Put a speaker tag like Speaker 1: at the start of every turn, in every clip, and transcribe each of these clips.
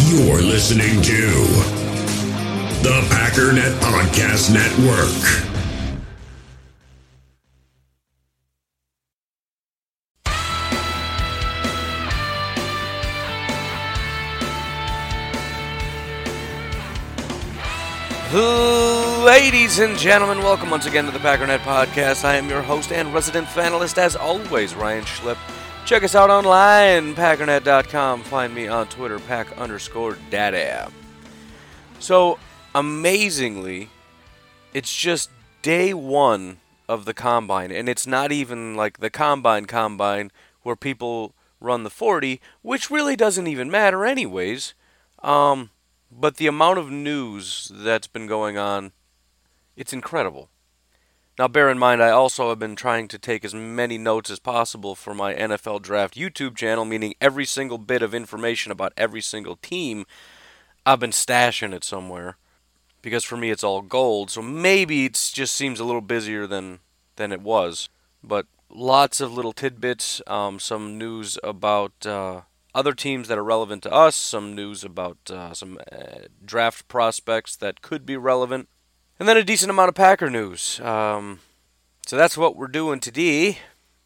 Speaker 1: You're listening to the Packernet Podcast Network.
Speaker 2: Ladies and gentlemen, welcome once again to the Packernet Podcast. I am your host and resident fanalist, as always, Ryan Schlipp. Check us out online, packernet.com. Find me on Twitter, pack_daddy. So, amazingly, it's just day one of the Combine, and it's not even like the Combine where people run the 40, which really doesn't even matter anyways. But the amount of news that's been going on, it's incredible. Now, bear in mind, I also have been trying to take as many notes as possible for my NFL Draft YouTube channel, meaning every single bit of information about every single team, I've been stashing it somewhere. Because for me, it's all gold, so maybe it just seems a little busier than it was. But lots of little tidbits, some news about other teams that are relevant to us, some news about some draft prospects that could be relevant, and then a decent amount of Packer news. So that's what we're doing today.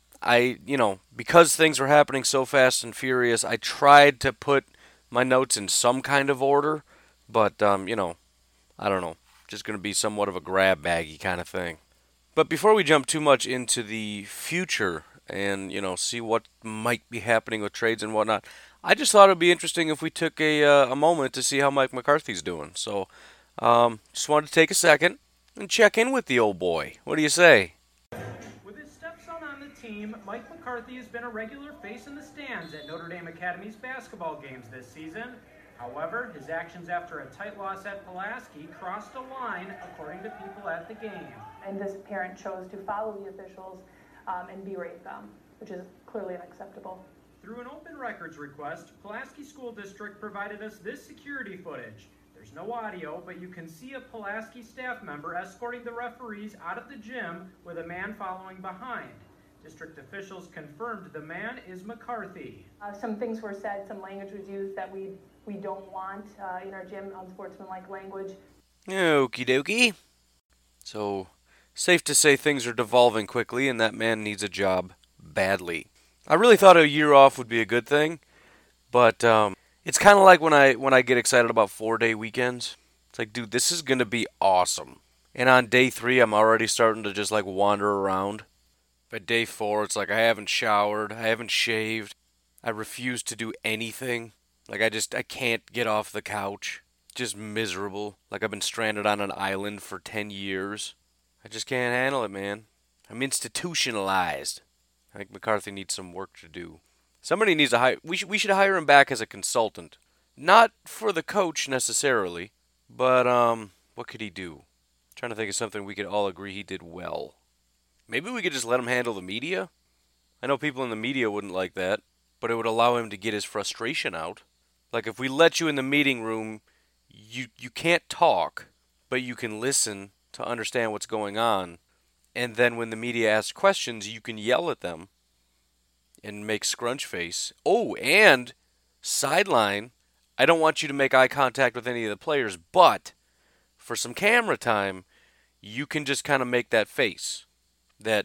Speaker 2: Because things were happening so fast and furious, I tried to put my notes in some kind of order, but, I don't know. Just going to be somewhat of a grab baggy kind of thing. But before we jump too much into the future and, see what might be happening with trades and whatnot, I just thought it would be interesting if we took a moment to see how Mike McCarthy's doing. So, just wanted to take a second and check in with the old boy. What do you say?
Speaker 3: With his stepson on the team, Mike McCarthy has been a regular face in the stands at Notre Dame Academy's basketball games this season. However, his actions after a tight loss at Pulaski crossed a line, according to people at the game.
Speaker 4: And this parent chose to follow the officials and berate them, which is clearly unacceptable.
Speaker 3: Through an open records request, Pulaski School District provided us this security footage. There's no audio, but you can see a Pulaski staff member escorting the referees out of the gym with a man following behind. District officials confirmed the man is McCarthy.
Speaker 4: Some things were said, some language was used that we don't want in our gym, unsportsmanlike language.
Speaker 2: Okie dokie. So, safe to say things are devolving quickly and that man needs a job badly. I really thought a year off would be a good thing, but it's kind of like when I get excited about 4-day weekends. It's like, dude, this is going to be awesome. And on day 3, I'm already starting to just wander around. By day 4, it's like I haven't showered, I haven't shaved, I refuse to do anything. I can't get off the couch. Just miserable. Like I've been stranded on an island for 10 years. I just can't handle it, man. I'm institutionalized. I think McCarthy needs some work to do. Somebody needs to hire... We should hire him back as a consultant. Not for the coach, necessarily. But, what could he do? I'm trying to think of something we could all agree he did well. Maybe we could just let him handle the media? I know people in the media wouldn't like that, but it would allow him to get his frustration out. Like, if we let you in the meeting room, you can't talk, but you can listen to understand what's going on. And then when the media asks questions, you can yell at them and make scrunch face. Oh, and sideline, I don't want you to make eye contact with any of the players, but for some camera time, you can just kind of make that face. That,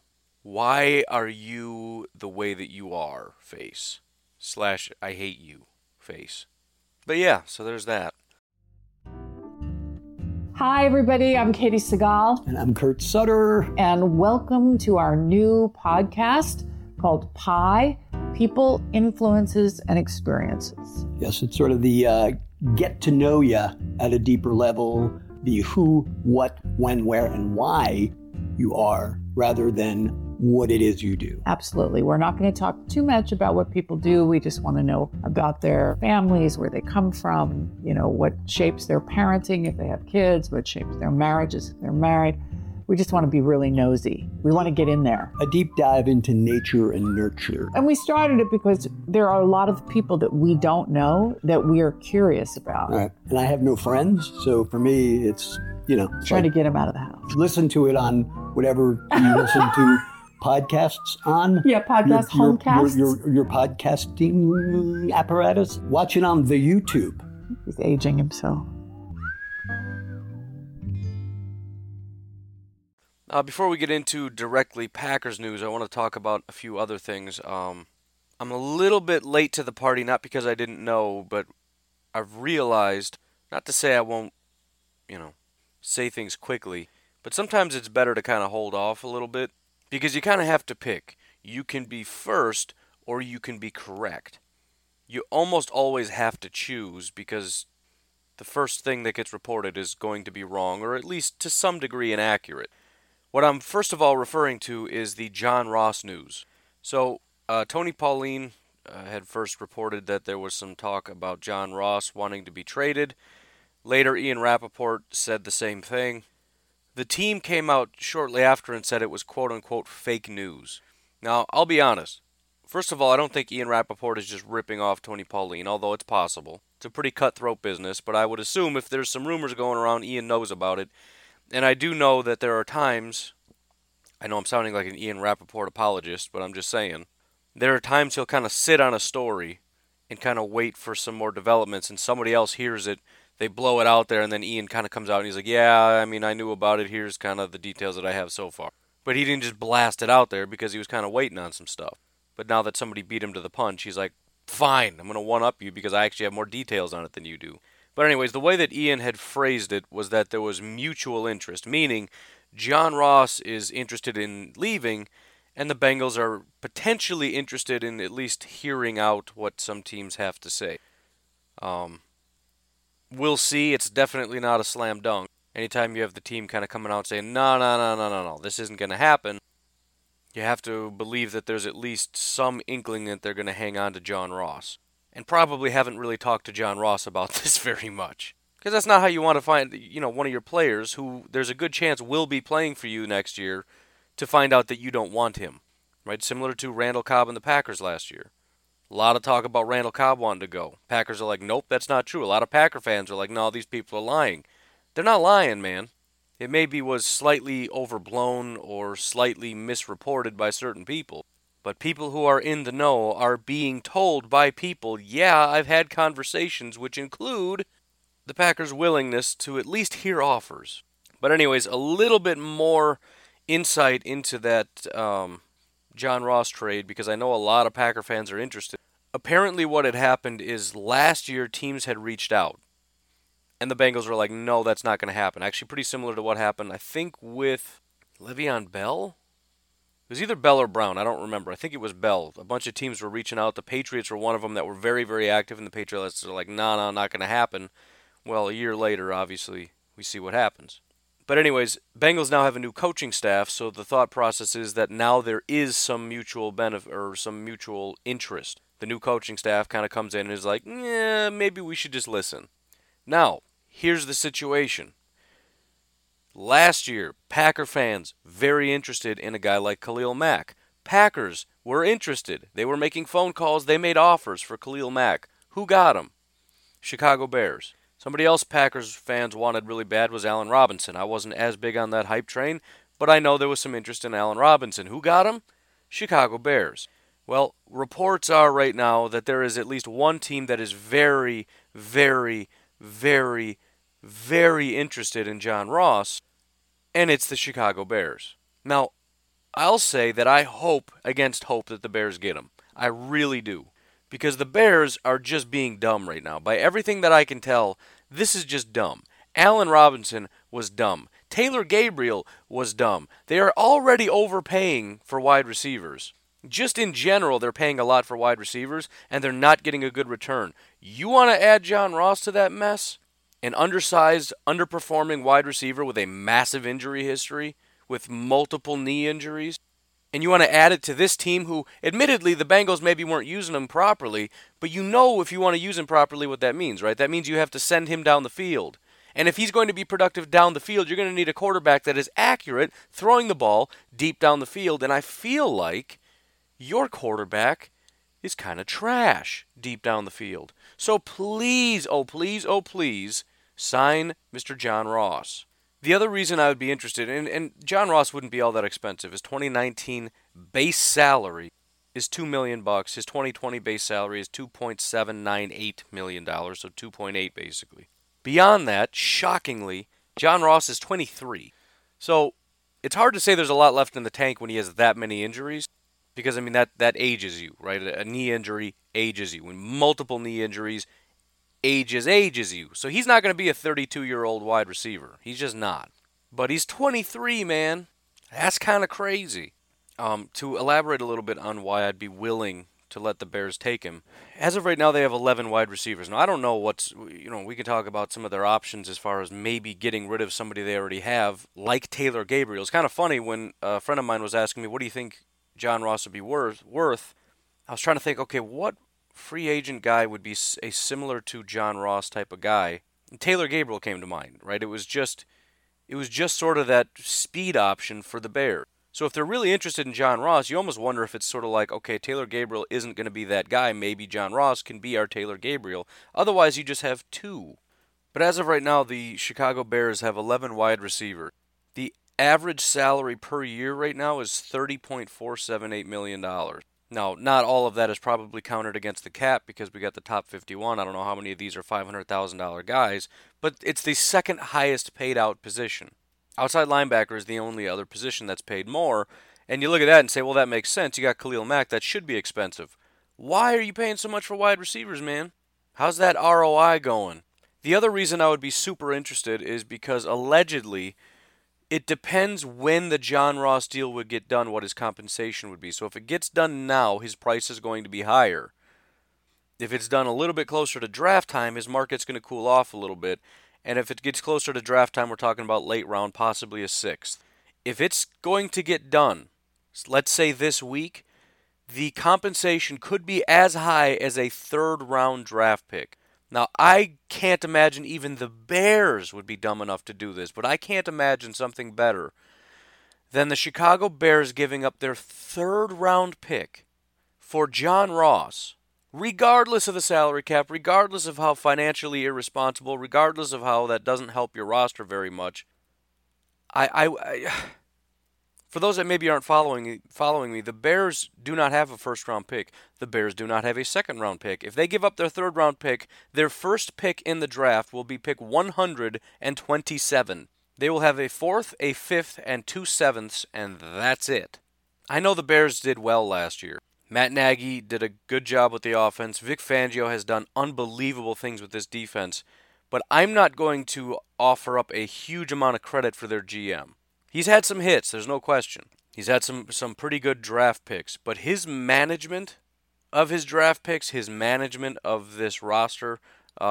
Speaker 2: why are you the way that you are face? / I hate you face. But yeah, so there's that.
Speaker 5: Hi, everybody. I'm Katie Segal.
Speaker 6: And I'm Kurt Sutter.
Speaker 5: And welcome to our new podcast called PIE, People, Influences, and Experiences.
Speaker 6: Yes, it's sort of the get to know you at a deeper level, the who, what, when, where, and why you are, rather than what it is you do.
Speaker 5: Absolutely. We're not going to talk too much about what people do. We just want to know about their families, where they come from, what shapes their parenting if they have kids, what shapes their marriages if they're married. We just want to be really nosy. We want to get in there.
Speaker 6: A deep dive into nature and nurture.
Speaker 5: And we started it because there are a lot of people that we don't know that we are curious about.
Speaker 6: Right. And I have no friends, so for me, it's,
Speaker 5: trying to get them out of the house.
Speaker 6: Listen to it on whatever you listen to podcasts on?
Speaker 5: Yeah, podcast homecasts.
Speaker 6: Your podcasting apparatus. Watch it on the YouTube.
Speaker 5: He's aging himself.
Speaker 2: Before we get into directly Packers news, I want to talk about a few other things. I'm a little bit late to the party, not because I didn't know, but I've realized, not to say I won't, say things quickly, but sometimes it's better to kind of hold off a little bit, because you kind of have to pick. You can be first, or you can be correct. You almost always have to choose, because the first thing that gets reported is going to be wrong, or at least to some degree inaccurate. What I'm first of all referring to is the John Ross news. So, Tony Pauline had first reported that there was some talk about John Ross wanting to be traded. Later, Ian Rappaport said the same thing. The team came out shortly after and said it was quote-unquote fake news. Now, I'll be honest. First of all, I don't think Ian Rappaport is just ripping off Tony Pauline, although it's possible. It's a pretty cutthroat business, but I would assume if there's some rumors going around, Ian knows about it. And I do know that there are times, I know I'm sounding like an Ian Rappaport apologist, but I'm just saying, there are times he'll kind of sit on a story and kind of wait for some more developments, and somebody else hears it, they blow it out there, and then Ian kind of comes out and he's like, yeah, I knew about it, here's kind of the details that I have so far. But he didn't just blast it out there because he was kind of waiting on some stuff. But now that somebody beat him to the punch, he's like, fine, I'm going to one-up you because I actually have more details on it than you do. But anyways, the way that Ian had phrased it was that there was mutual interest, meaning John Ross is interested in leaving, and the Bengals are potentially interested in at least hearing out what some teams have to say. We'll see. It's definitely not a slam dunk. Anytime you have the team kind of coming out saying, no, this isn't going to happen, you have to believe that there's at least some inkling that they're going to hang on to John Ross. And probably haven't really talked to John Ross about this very much. Because that's not how you want to find, one of your players who there's a good chance will be playing for you next year to find out that you don't want him. Right? Similar to Randall Cobb and the Packers last year. A lot of talk about Randall Cobb wanting to go. Packers are like, nope, that's not true. A lot of Packer fans are like, no, these people are lying. They're not lying, man. It maybe was slightly overblown or slightly misreported by certain people. But people who are in the know are being told by people, yeah, I've had conversations which include the Packers' willingness to at least hear offers. But anyways, a little bit more insight into that John Ross trade, because I know a lot of Packer fans are interested. Apparently what had happened is last year teams had reached out. And the Bengals were like, no, that's not going to happen. Actually, pretty similar to what happened, I think, with Le'Veon Bell? It was either Bell or Brown. I don't remember. I think it was Bell. A bunch of teams were reaching out. The Patriots were one of them that were very, very active, and the Patriots are like, no, not going to happen. Well, a year later, obviously, we see what happens. But anyways, Bengals now have a new coaching staff, so the thought process is that now there is some mutual benefit or some mutual interest. The new coaching staff kind of comes in and is like, yeah, maybe we should just listen. Now, here's the situation. Last year, Packer fans very interested in a guy like Khalil Mack. Packers were interested. They were making phone calls. They made offers for Khalil Mack. Who got him? Chicago Bears. Somebody else Packers fans wanted really bad was Allen Robinson. I wasn't as big on that hype train, but I know there was some interest in Allen Robinson. Who got him? Chicago Bears. Well, reports are right now that there is at least one team that is very, very, very, very interested in John Ross, and it's the Chicago Bears. Now, I'll say that I hope against hope that the Bears get him. I really do. Because the Bears are just being dumb right now. By everything that I can tell, this is just dumb. Allen Robinson was dumb. Taylor Gabriel was dumb. They are already overpaying for wide receivers. Just in general, they're paying a lot for wide receivers, and they're not getting a good return. You want to add John Ross to that mess? An undersized, underperforming wide receiver with a massive injury history, with multiple knee injuries? And you want to add it to this team who, admittedly, the Bengals maybe weren't using him properly, but you know if you want to use him properly what that means, right? That means you have to send him down the field. And if he's going to be productive down the field, you're going to need a quarterback that is accurate, throwing the ball deep down the field. And I feel like your quarterback is kind of trash deep down the field. So please, oh please, oh please, sign Mr. John Ross. The other reason I would be interested, and John Ross wouldn't be all that expensive, his 2019 base salary is $2 million. His 2020 base salary is $2.798 million, so 2.8 basically. Beyond that, shockingly, John Ross is 23. So it's hard to say there's a lot left in the tank when he has that many injuries, because, I mean, that ages you, right? A knee injury ages you. When multiple knee injuries ages you. So he's not going to be a 32-year-old wide receiver. He's just not. But he's 23, man. That's kind of crazy. To elaborate a little bit on why I'd be willing to let the Bears take him, as of right now, they have 11 wide receivers. Now, I don't know we can talk about some of their options as far as maybe getting rid of somebody they already have, like Taylor Gabriel. It's kind of funny when a friend of mine was asking me, what do you think John Ross would be worth? I was trying to think, okay, what free agent guy would be a similar to John Ross type of guy? And Taylor Gabriel came to mind, right? It was just sort of that speed option for the Bears. So if they're really interested in John Ross, you almost wonder if it's sort of like, okay, Taylor Gabriel isn't going to be that guy. Maybe John Ross can be our Taylor Gabriel. Otherwise, you just have two. But as of right now, the Chicago Bears have 11 wide receivers. The average salary per year right now is $30.478 million. Now, not all of that is probably counted against the cap because we got the top 51. I don't know how many of these are $500,000 guys, but it's the second highest paid out position. Outside linebacker is the only other position that's paid more, and you look at that and say, well, that makes sense. You got Khalil Mack. That should be expensive. Why are you paying so much for wide receivers, man? How's that ROI going? The other reason I would be super interested is because allegedly it depends when the John Ross deal would get done, what his compensation would be. So if it gets done now, his price is going to be higher. If it's done a little bit closer to draft time, his market's going to cool off a little bit. And if it gets closer to draft time, we're talking about late round, possibly a sixth. If it's going to get done, let's say this week, the compensation could be as high as a third-round draft pick. Now, I can't imagine even the Bears would be dumb enough to do this, but I can't imagine something better than the Chicago Bears giving up their third-round pick for John Ross, regardless of the salary cap, regardless of how financially irresponsible, regardless of how that doesn't help your roster very much. For those that maybe aren't following me, the Bears do not have a first-round pick. The Bears do not have a second-round pick. If they give up their third-round pick, their first pick in the draft will be pick 127. They will have a fourth, a fifth, and 2 sevenths, and that's it. I know the Bears did well last year. Matt Nagy did a good job with the offense. Vic Fangio has done unbelievable things with this defense, but I'm not going to offer up a huge amount of credit for their GM. He's had some hits, there's no question. He's had some pretty good draft picks, but his management of his draft picks, his management of this roster,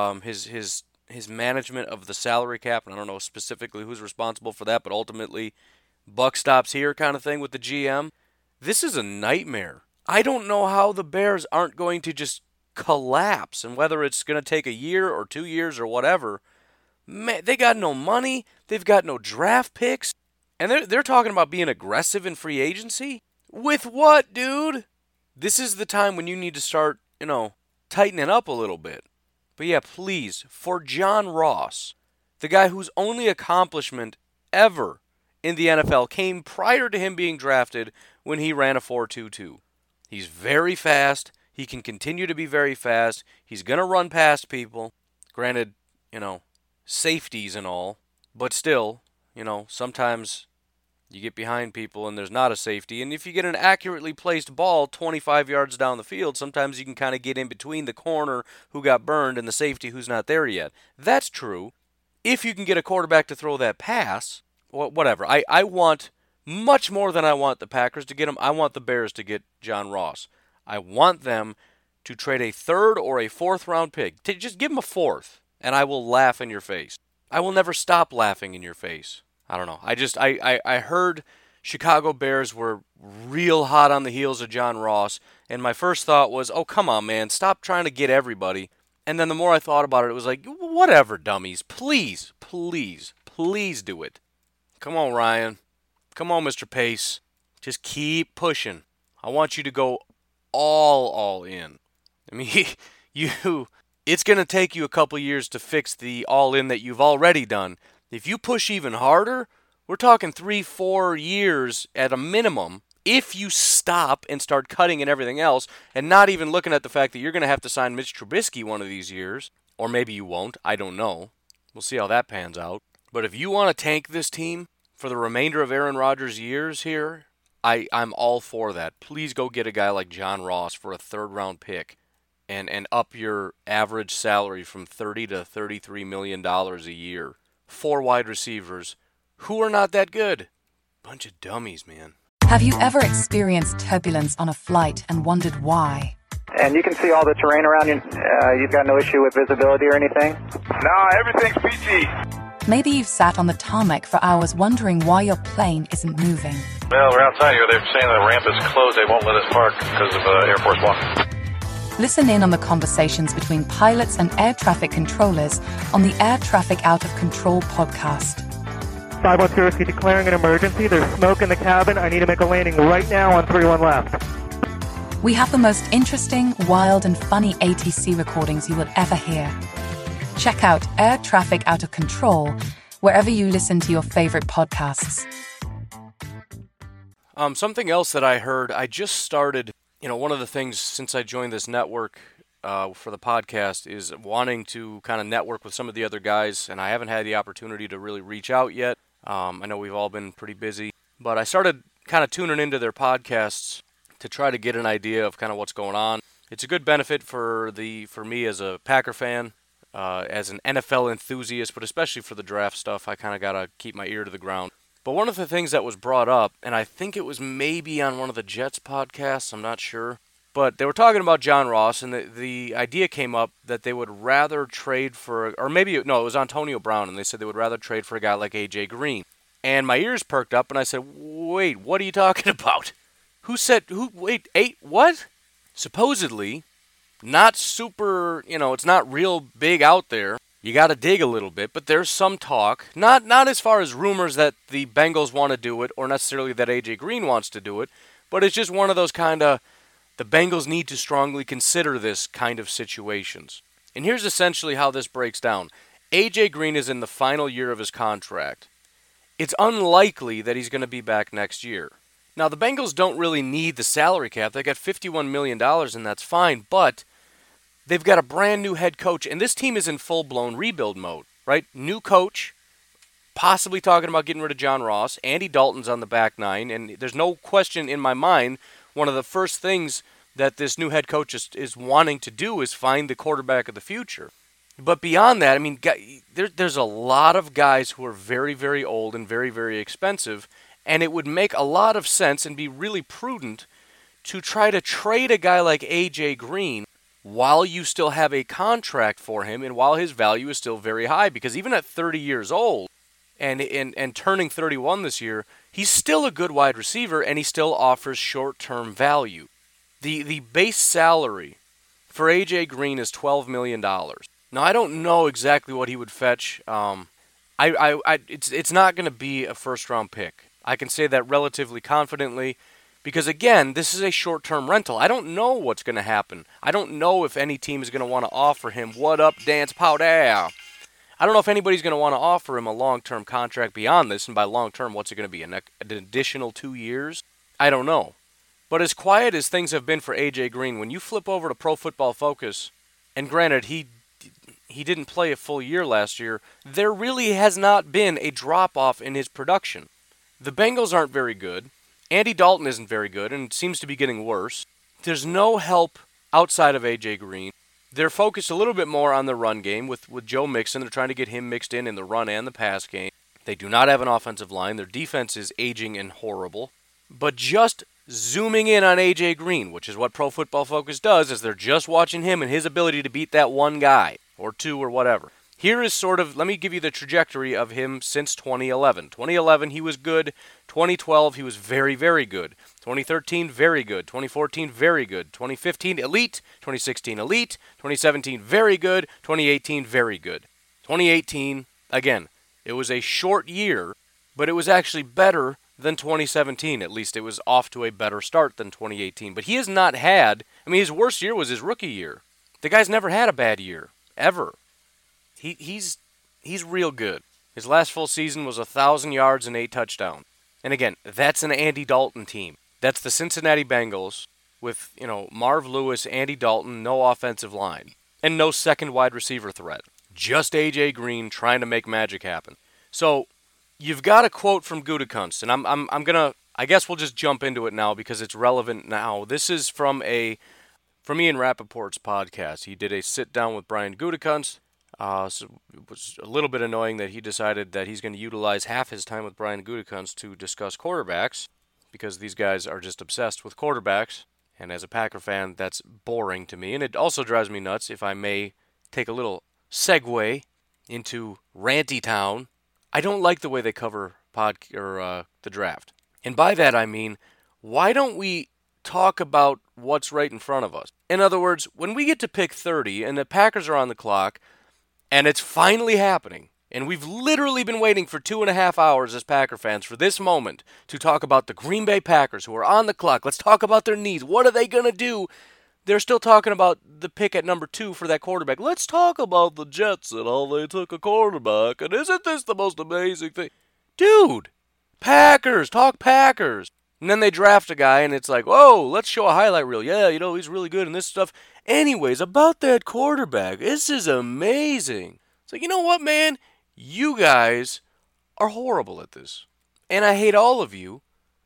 Speaker 2: his management of the salary cap, and I don't know specifically who's responsible for that, but ultimately, buck stops here kind of thing with the GM. This is a nightmare. I don't know how the Bears aren't going to just collapse, and whether it's going to take a year or 2 years or whatever. Man, they got no money, they've got no draft picks. And they're talking about being aggressive in free agency? With what, dude? This is the time when you need to start, tightening up a little bit. But yeah, please, for John Ross, the guy whose only accomplishment ever in the NFL came prior to him being drafted when he ran a 4.22. He's very fast. He can continue to be very fast. He's going to run past people. Granted, safeties and all. But still, sometimes you get behind people and there's not a safety. And if you get an accurately placed ball 25 yards down the field, sometimes you can kind of get in between the corner who got burned and the safety who's not there yet. That's true. If you can get a quarterback to throw that pass, whatever. I want much more than I want the Packers to get him. I want the Bears to get John Ross. I want them to trade a third or a fourth round pick. Just give him a fourth, and I will laugh in your face. I will never stop laughing in your face. I don't know. I heard Chicago Bears were real hot on the heels of John Ross, and my first thought was, oh, come on, man, stop trying to get everybody. And then the more I thought about it, it was like, whatever, dummies. Please, please, please do it. Come on, Ryan. Come on, Mr. Pace. Just keep pushing. I want you to go all in. I mean, it's going to take you a couple years to fix the all-in that you've already done. If you push even harder, we're talking 3-4 years at a minimum, if you stop and start cutting and everything else, and not even looking at the fact that you're going to have to sign Mitch Trubisky one of these years, or maybe you won't, I don't know. We'll see how that pans out. But if you want to tank this team for the remainder of Aaron Rodgers' years here, I'm all for that. Please go get a guy like John Ross for a third-round pick and up your average salary from $30 to $33 million a year. 4 wide receivers who are not that good. Bunch of dummies, man.
Speaker 7: Have you ever experienced turbulence on a flight and wondered why?
Speaker 8: And you can see all the terrain around you. You've got no issue with visibility or anything?
Speaker 9: No, everything's PG.
Speaker 7: Maybe you've sat on the tarmac for hours wondering why your plane isn't moving.
Speaker 9: Well, we're outside here. They're saying the ramp is closed. They won't let us park because of Air Force One.
Speaker 7: Listen in on the conversations between pilots and air traffic controllers on the Air Traffic Out of Control podcast.
Speaker 10: 510 Whiskey declaring an emergency. There's smoke in the cabin. I need to make a landing right now on 31 left.
Speaker 7: We have the most interesting, wild, and funny ATC recordings you will ever hear. Check out Air Traffic Out of Control wherever you listen to your favorite podcasts.
Speaker 2: Something else that I heard, I just started, one of the things since I joined this network for the podcast is wanting to kind of network with some of the other guys, and I haven't had the opportunity to really reach out yet. I know we've all been pretty busy, but I started kind of tuning into their podcasts to try to get an idea of kind of what's going on. It's a good benefit for me as a Packer fan, as an NFL enthusiast, but especially for the draft stuff. I kind of got to keep my ear to the ground. But one of the things that was brought up, and I think it was maybe on one of the Jets podcasts, I'm not sure, but they were talking about John Ross, and the idea came up that they would rather trade for, or maybe, it was Antonio Brown, and they said they would rather trade for a guy like A.J. Green. And my ears perked up, and I said, wait, what are you talking about? What? Supposedly, not super, it's not real big out there. You got to dig a little bit, but there's some talk, not as far as rumors that the Bengals want to do it, or necessarily that A.J. Green wants to do it, but it's just one of those kind of, the Bengals need to strongly consider this kind of situations. And here's essentially how this breaks down. A.J. Green is in the final year of his contract. It's unlikely that he's going to be back next year. Now, the Bengals don't really need the salary cap. They got $51 million, and that's fine, but they've got a brand new head coach, and this team is in full-blown rebuild mode, right? New coach, possibly talking about getting rid of John Ross. Andy Dalton's on the back nine, and there's no question in my mind, one of the first things that this new head coach is wanting to do is find the quarterback of the future. But beyond that, there's a lot of guys who are very, very old and very, very expensive, and it would make a lot of sense and be really prudent to try to trade a guy like A.J. Green while you still have a contract for him and while his value is still very high. Because even at 30 years old and turning 31 this year, he's still a good wide receiver and he still offers short-term value. The base salary for A.J. Green is $12 million. Now, I don't know exactly what he would fetch. It's not going to be a first-round pick. I can say that relatively confidently because, again, this is a short-term rental. I don't know what's going to happen. I don't know if any team is going to want to offer him, what up, Dance Powder? I don't know if anybody's going to want to offer him a long-term contract beyond this, and by long-term, what's it going to be, an additional 2 years? I don't know. But as quiet as things have been for A.J. Green, when you flip over to Pro Football Focus, and granted, he didn't play a full year last year, there really has not been a drop-off in his production. The Bengals aren't very good. Andy Dalton isn't very good, and it seems to be getting worse. There's no help outside of A.J. Green. They're focused a little bit more on the run game with Joe Mixon. They're trying to get him mixed in the run and the pass game. They do not have an offensive line. Their defense is aging and horrible. But just zooming in on A.J. Green, which is what Pro Football Focus does, is they're just watching him and his ability to beat that one guy, or two, or whatever. Here is let me give you the trajectory of him since 2011. 2011, he was good. 2012, he was very, very good. 2013, very good. 2014, very good. 2015, elite. 2016, elite. 2017, very good. 2018, very good. 2018, again, it was a short year, but it was actually better than 2017. At least it was off to a better start than 2018. But he has not had, his worst year was his rookie year. The guy's never had a bad year, ever. He's real good. His last full season was 1,000 yards and 8 touchdowns. And again, that's an Andy Dalton team. That's the Cincinnati Bengals with, Marv Lewis, Andy Dalton, no offensive line, and no second wide receiver threat. Just A.J. Green trying to make magic happen. So you've got a quote from Gutekunst, and I'm going to, I guess we'll just jump into it now because it's relevant now. This is from Ian Rappaport's podcast. He did a sit-down with Brian Gutekunst. So it was a little bit annoying that he decided that he's going to utilize half his time with Brian Gutekunst to discuss quarterbacks, because these guys are just obsessed with quarterbacks, and as a Packer fan, that's boring to me. And it also drives me nuts, if I may take a little segue into Ranty Town. I don't like the way they cover the draft. And by that I mean, why don't we talk about what's right in front of us? In other words, when we get to pick 30 and the Packers are on the clock, and it's finally happening, and we've literally been waiting for 2.5 hours as Packer fans for this moment to talk about the Green Bay Packers who are on the clock. Let's talk about their needs. What are they going to do? They're still talking about the pick at number 2 for that quarterback. Let's talk about the Jets and how they took a quarterback, and isn't this the most amazing thing? Dude, Packers, talk Packers. And then they draft a guy, and it's like, whoa, let's show a highlight reel. Yeah, he's really good in this stuff. Anyways, about that quarterback, this is amazing. It's like, you know what, man? You guys are horrible at this. And I hate all of you.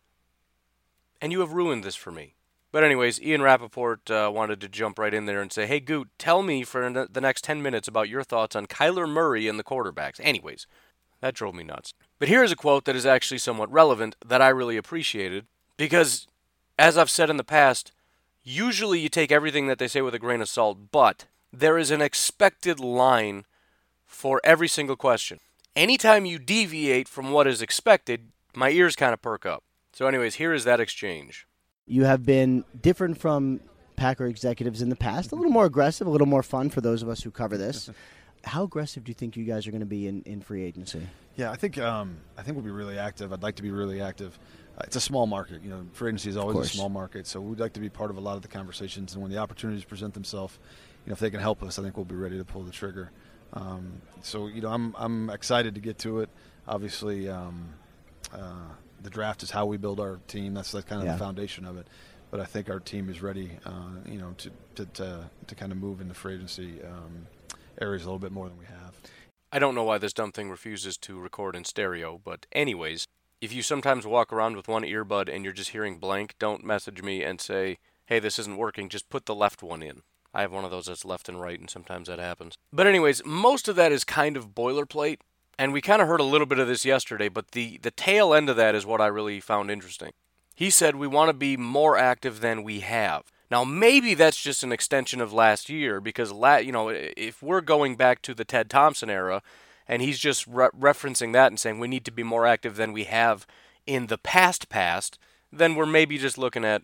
Speaker 2: And you have ruined this for me. But anyways, Ian Rappaport wanted to jump right in there and say, hey, Goot, tell me for the next 10 minutes about your thoughts on Kyler Murray and the quarterbacks. Anyways, that drove me nuts. But here's a quote that is actually somewhat relevant that I really appreciated. Because, as I've said in the past, usually you take everything that they say with a grain of salt, but there is an expected line for every single question. Anytime you deviate from what is expected, my ears kind of perk up. So anyways, here is that exchange.
Speaker 11: You have been different from Packer executives in the past, a little more aggressive, a little more fun for those of us who cover this. How aggressive do you think you guys are going to be in free agency?
Speaker 12: Yeah, I think we'll be really active. I'd like to be really active. It's a small market. Free agency is always a small market, so we'd like to be part of a lot of the conversations. And when the opportunities present themselves, if they can help us, I think we'll be ready to pull the trigger. I'm excited to get to it. Obviously, the draft is how we build our team. That's kind of the foundation of it. But I think our team is ready, to kind of move into free agency areas a little bit more than we have.
Speaker 2: I don't know why this dumb thing refuses to record in stereo, but anyways, if you sometimes walk around with one earbud and you're just hearing blank, don't message me and say, hey, this isn't working. Just put the left one in. I have one of those that's left and right, and sometimes that happens. But anyways, most of that is kind of boilerplate, and we kind of heard a little bit of this yesterday, but the tail end of that is what I really found interesting. He said we want to be more active than we have. Now, maybe that's just an extension of last year, because if we're going back to the Ted Thompson era, and he's just referencing that and saying we need to be more active than we have in the past, then we're maybe just looking at,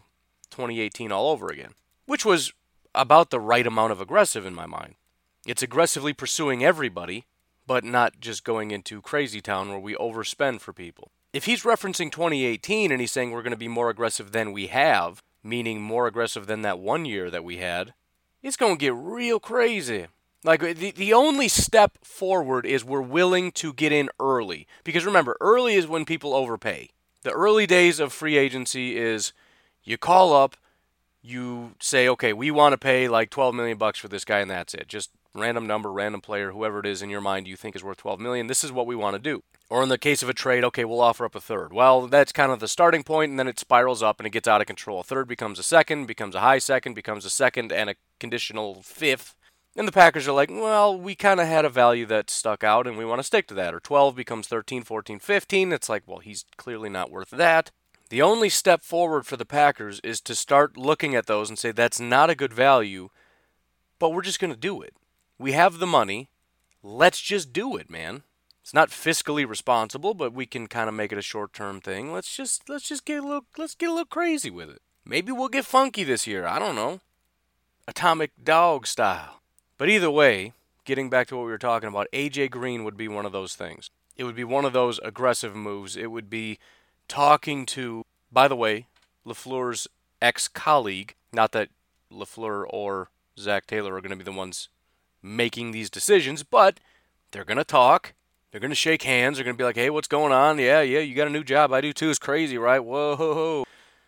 Speaker 2: 2018 all over again, which was about the right amount of aggressive in my mind. It's aggressively pursuing everybody, but not just going into crazy town where we overspend for people. If he's referencing 2018 and he's saying we're going to be more aggressive than we have, meaning more aggressive than that 1 year that we had, it's going to get real crazy. Like, the only step forward is we're willing to get in early. Because remember, early is when people overpay. The early days of free agency is you call up, you say, okay, we want to pay like $12 million for this guy, and that's it. Just random number, random player, whoever it is in your mind you think is worth $12 million. This is what we want to do. Or in the case of a trade, okay, we'll offer up a third. Well, that's kind of the starting point, and then it spirals up and it gets out of control. A third becomes a second, becomes a high second, becomes a second, and a conditional fifth. And the Packers are like, well, we kind of had a value that stuck out, and we want to stick to that. Or 12 becomes 13, 14, 15. It's like, well, he's clearly not worth that. The only step forward for the Packers is to start looking at those and say, that's not a good value, but we're just going to do it. We have the money. Let's just do it, man. It's not fiscally responsible, but we can kind of make it a short-term thing. Let's just get a little crazy with it. Maybe we'll get funky this year. I don't know. Atomic Dog style. But either way, getting back to what we were talking about, A.J. Green would be one of those things. It would be one of those aggressive moves. It would be talking to, by the way, LaFleur's ex-colleague. Not that LaFleur or Zach Taylor are going to be the ones making these decisions, but they're going to talk. They're going to shake hands. They're going to be like, hey, what's going on? Yeah, you got a new job. I do too. It's crazy, right? Whoa.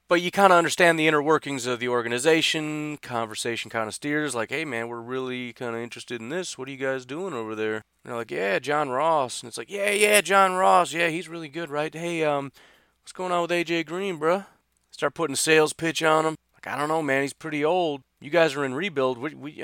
Speaker 2: But you kind of understand the inner workings of the organization. Conversation kind of steers like, hey, man, we're really kind of interested in this. What are you guys doing over there? And they're like, yeah, John Ross. And it's like, yeah, John Ross. Yeah, he's really good, right? Hey, what's going on with A.J. Green, bruh? Start putting a sales pitch on him. Like, I don't know, man. He's pretty old. You guys are in rebuild.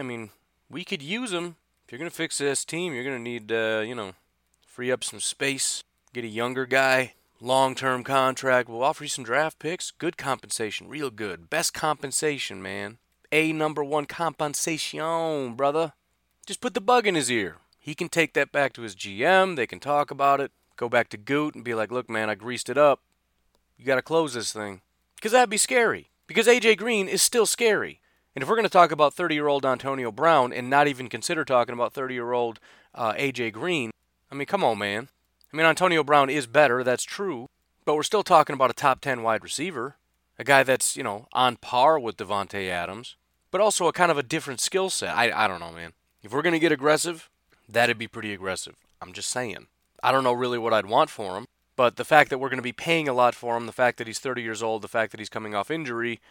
Speaker 2: We could use him. If you're going to fix this team, you're going to need, free up some space. Get a younger guy. Long-term contract. We'll offer you some draft picks. Good compensation. Real good. Best compensation, man. Number 1 compensation, brother. Just put the bug in his ear. He can take that back to his GM. They can talk about it. Go back to Goot and be like, look, man, I greased it up. You got to close this thing. Because that'd be scary. Because A.J. Green is still scary. And if we're going to talk about 30-year-old Antonio Brown and not even consider talking about 30-year-old A.J. Green, I mean, come on, man. I mean, Antonio Brown is better, that's true, but we're still talking about a top 10 wide receiver, a guy that's, on par with Devontae Adams, but also a kind of a different skill set. I don't know, man. If we're going to get aggressive, that'd be pretty aggressive. I'm just saying. I don't know really what I'd want for him, but the fact that we're going to be paying a lot for him, the fact that he's 30 years old, the fact that he's coming off injury,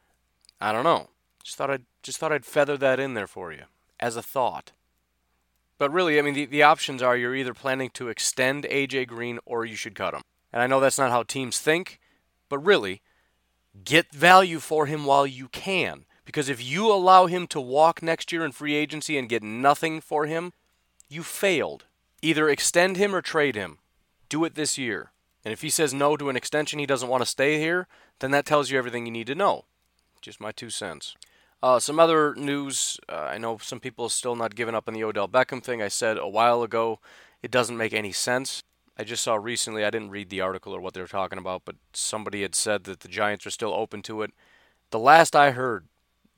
Speaker 2: I don't know. Just thought I'd feather that in there for you as a thought. But really, I mean, the options are you're either planning to extend A.J. Green or you should cut him. And I know that's not how teams think, but really, get value for him while you can. Because if you allow him to walk next year in free agency and get nothing for him, you failed. Either extend him or trade him. Do it this year. And if he says no to an extension, he doesn't want to stay here, then that tells you everything you need to know. Just my 2 cents. Some other news, I know some people are still not giving up on the Odell Beckham thing. I said a while ago it doesn't make any sense. I just saw recently, I didn't read the article or what they were talking about, but somebody had said that the Giants are still open to it. The last I heard,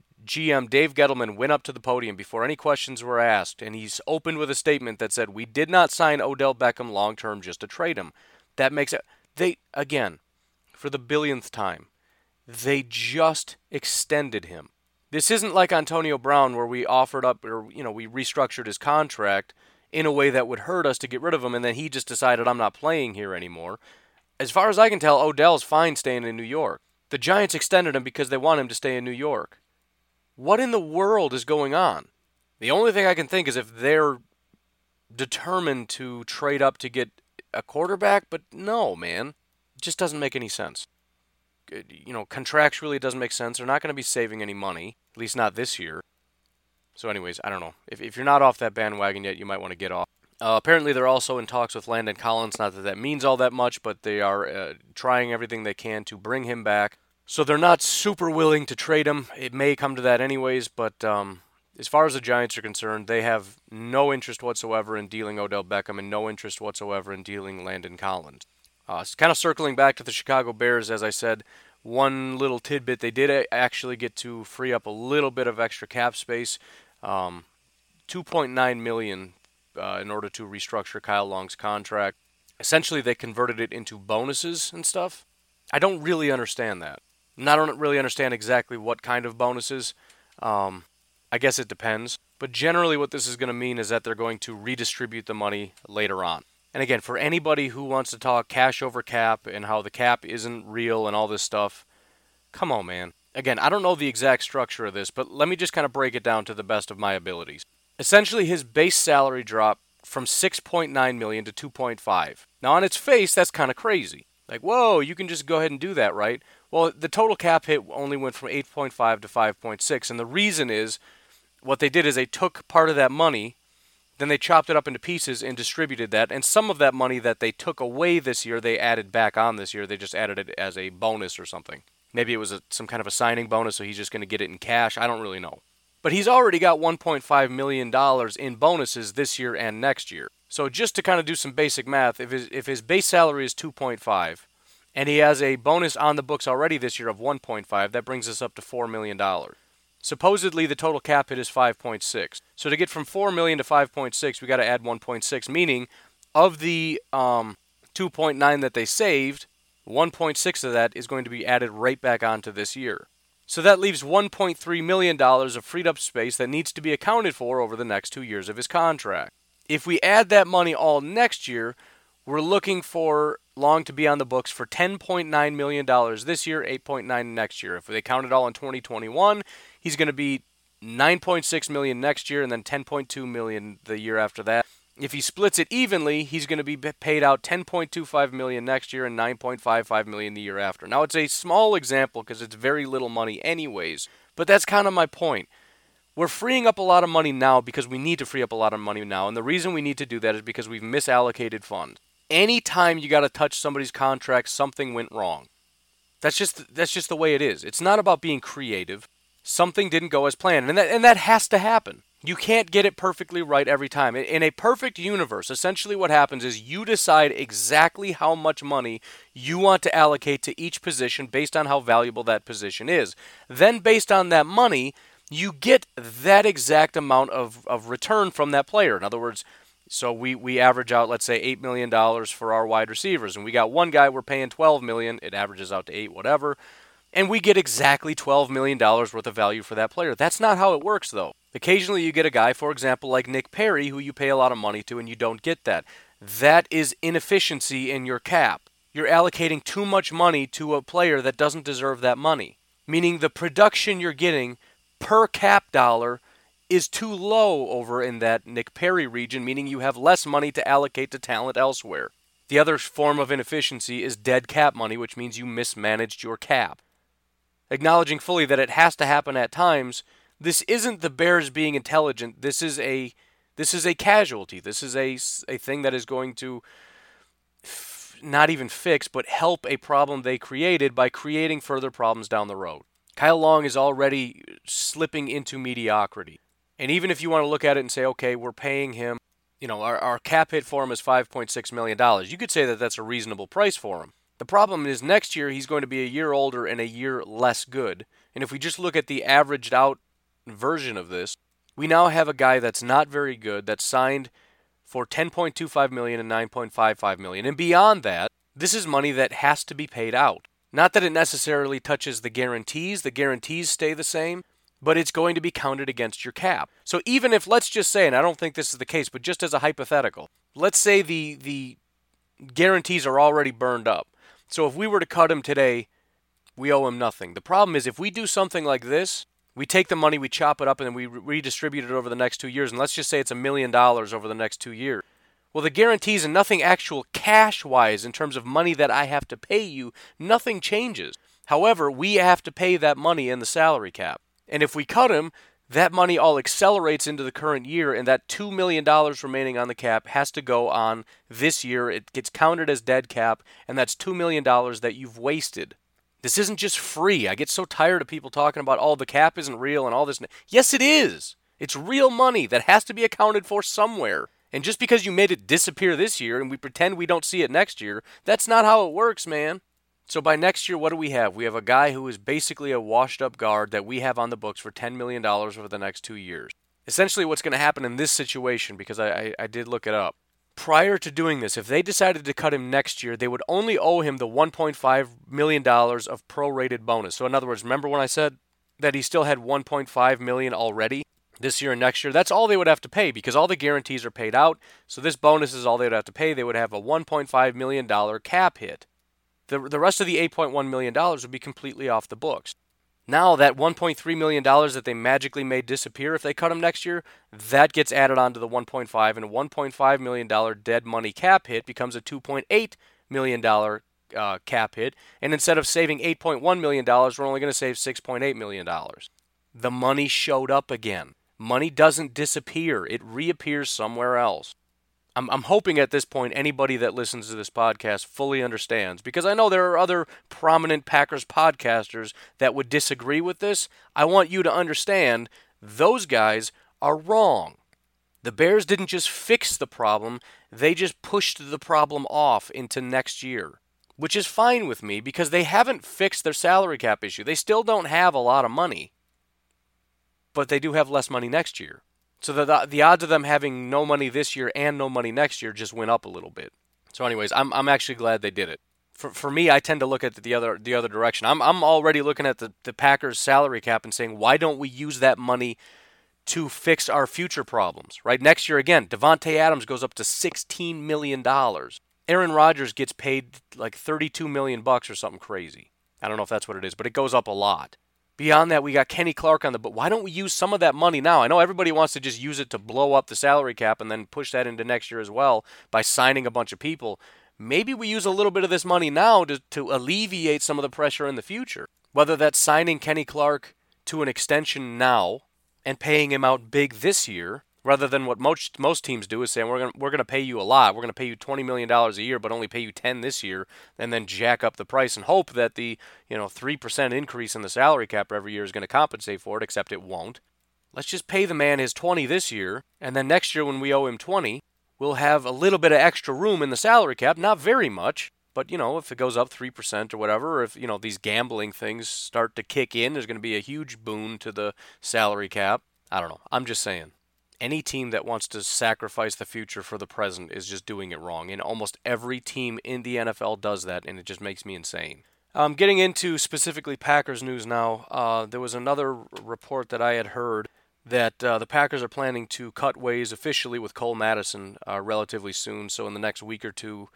Speaker 2: GM Dave Gettleman went up to the podium before any questions were asked, and he's opened with a statement that said, we did not sign Odell Beckham long-term just to trade him. That makes it, again, for the billionth time, they just extended him. This isn't like Antonio Brown where we offered up or, we restructured his contract in a way that would hurt us to get rid of him, and then he just decided I'm not playing here anymore. As far as I can tell, Odell's fine staying in New York. The Giants extended him because they want him to stay in New York. What in the world is going on? The only thing I can think is if they're determined to trade up to get a quarterback, but no, man. It just doesn't make any sense. Contractually it doesn't make sense. They're not going to be saving any money, at least not this year. So anyways, I don't know. If you're not off that bandwagon yet, you might want to get off. Apparently they're also in talks with Landon Collins. Not that means all that much, but they are trying everything they can to bring him back. So they're not super willing to trade him. It may come to that anyways, but as far as the Giants are concerned, they have no interest whatsoever in dealing Odell Beckham and no interest whatsoever in dealing Landon Collins. Kind of circling back to the Chicago Bears, as I said, one little tidbit, they did actually get to free up a little bit of extra cap space, $2.9 million in order to restructure Kyle Long's contract. Essentially, they converted it into bonuses and stuff. I don't really understand that. And I don't really understand exactly what kind of bonuses. I guess it depends. But generally what this is going to mean is that they're going to redistribute the money later on. And again, for anybody who wants to talk cash over cap and how the cap isn't real and all this stuff, come on, man. Again, I don't know the exact structure of this, but let me just kind of break it down to the best of my abilities. Essentially, his base salary dropped from $6.9 million to $2.5. Now, on its face, that's kind of crazy. Like, whoa, you can just go ahead and do that, right? Well, the total cap hit only went from 8.5 to 5.6, and the reason is what they did is they took part of that money, then they chopped it up into pieces and distributed that, and some of that money that they took away this year, they added back on this year. They just added it as a bonus or something. Maybe it was some kind of a signing bonus, so he's just going to get it in cash. I don't really know. But he's already got $1.5 million in bonuses this year and next year. So just to kind of do some basic math, if his base salary is 2.5, and he has a bonus on the books already this year of 1.5, that brings us up to $4 million. Supposedly, the total cap hit is 5.6. So to get from 4 million to 5.6, we got to add 1.6, meaning of the 2.9 that they saved, 1.6 of that is going to be added right back onto this year. So that leaves $1.3 million of freed up space that needs to be accounted for over the next 2 years of his contract. If we add that money all next year, we're looking for long to be on the books for $10.9 million this year, $8.9 million next year. If they count it all in 2021, he's going to be $9.6 million next year and then $10.2 million the year after that. If he splits it evenly, he's going to be paid out $10.25 million next year and $9.55 million the year after. Now, it's a small example because it's very little money anyways, but that's kind of my point. We're freeing up a lot of money now because we need to free up a lot of money now, and the reason we need to do that is because we've misallocated funds. Anytime you got to touch somebody's contract, something went wrong. That's just the way it is. It's not about being creative. Something didn't go as planned, and that has to happen. You can't get it perfectly right every time. In a perfect universe, essentially what happens is you decide exactly how much money you want to allocate to each position based on how valuable that position is. Then based on that money, you get that exact amount of return from that player. In other words, so we average out, let's say, $8 million for our wide receivers, and we got one guy we're paying $12 million. It averages out to 8, whatever. And we get exactly $12 million worth of value for that player. That's not how it works, though. Occasionally you get a guy, for example, like Nick Perry, who you pay a lot of money to, and you don't get that. That is inefficiency in your cap. You're allocating too much money to a player that doesn't deserve that money. Meaning the production you're getting per cap dollar is too low over in that Nick Perry region, meaning you have less money to allocate to talent elsewhere. The other form of inefficiency is dead cap money, which means you mismanaged your cap. Acknowledging fully that it has to happen at times, this isn't the Bears being intelligent. This is a casualty. This is a thing that is going to not even fix, but help a problem they created by creating further problems down the road. Kyle Long is already slipping into mediocrity. And even if you want to look at it and say, okay, we're paying him, our cap hit for him is $5.6 million. You could say that that's a reasonable price for him. The problem is next year he's going to be a year older and a year less good. And if we just look at the averaged out version of this, we now have a guy that's not very good that's signed for $10.25 million and $9.55 million. And beyond that, this is money that has to be paid out. Not that it necessarily touches the guarantees stay the same, but it's going to be counted against your cap. So even if, let's just say, and I don't think this is the case, but just as a hypothetical, let's say the guarantees are already burned up. So if we were to cut him today, we owe him nothing. The problem is if we do something like this, we take the money, we chop it up, and then we redistribute it over the next 2 years, and let's just say it's $1 million over the next 2 years. Well, the guarantees and nothing actual cash-wise in terms of money that I have to pay you, nothing changes. However, we have to pay that money in the salary cap. And if we cut him, that money all accelerates into the current year, and that $2 million remaining on the cap has to go on this year. It gets counted as dead cap, and that's $2 million that you've wasted. This isn't just free. I get so tired of people talking about, the cap isn't real and all this. Yes, it is. It's real money that has to be accounted for somewhere. And just because you made it disappear this year and we pretend we don't see it next year, that's not how it works, man. So by next year, what do we have? We have a guy who is basically a washed-up guard that we have on the books for $10 million over the next 2 years. Essentially what's going to happen in this situation, because I did look it up, prior to doing this, if they decided to cut him next year, they would only owe him the $1.5 million of prorated bonus. So in other words, remember when I said that he still had $1.5 million already this year and next year? That's all they would have to pay because all the guarantees are paid out. So this bonus is all they would have to pay. They would have a $1.5 million cap hit. The rest of the $8.1 million would be completely off the books. Now that $1.3 million that they magically made disappear if they cut him next year, that gets added onto the $1.5, and a $1.5 million dead money cap hit becomes a $2.8 million cap hit, and instead of saving $8.1 million, we're only going to save $6.8 million. The money showed up again. Money doesn't disappear. It reappears somewhere else. I'm hoping at this point anybody that listens to this podcast fully understands, because I know there are other prominent Packers podcasters that would disagree with this. I want you to understand those guys are wrong. The Bears didn't just fix the problem, they just pushed the problem off into next year, which is fine with me because they haven't fixed their salary cap issue. They still don't have a lot of money, but they do have less money next year. So the odds of them having no money this year and no money next year just went up a little bit. So anyways, I'm actually glad they did it. For me, I tend to look at the other direction. I'm already looking at the Packers salary cap and saying, why don't we use that money to fix our future problems? Right? Next year again, Devontae Adams goes up to $16 million.
Speaker 13: Aaron Rodgers gets paid like $32 million or something crazy. I don't know if that's what it is, but it goes up a lot. Beyond that, we got Kenny Clark on the book. Why don't we use some of that money now? I know everybody wants to just use it to blow up the salary cap and then push that into next year as well by signing a bunch of people. Maybe we use a little bit of this money now to alleviate some of the pressure in the future. Whether that's signing Kenny Clark to an extension now and paying him out big this year, rather than what most teams do is saying we're going to pay you a lot. We're going to pay you $20 million a year, but only pay you 10 this year, and then jack up the price and hope that the 3% increase in the salary cap every year is going to compensate for it, except it won't. Let's just pay the man his 20 this year, and then next year when we owe him 20, we'll have a little bit of extra room in the salary cap, not very much, but if it goes up 3% or whatever, or if these gambling things start to kick in, there's going to be a huge boon to the salary cap. I don't know. I'm just saying. Any team that wants to sacrifice the future for the present is just doing it wrong. And almost every team in the NFL does that, and it just makes me insane. Getting into specifically Packers news now, there was another report that I had heard that the Packers are planning to cut ways officially with Cole Madison relatively soon. So in the next week or two,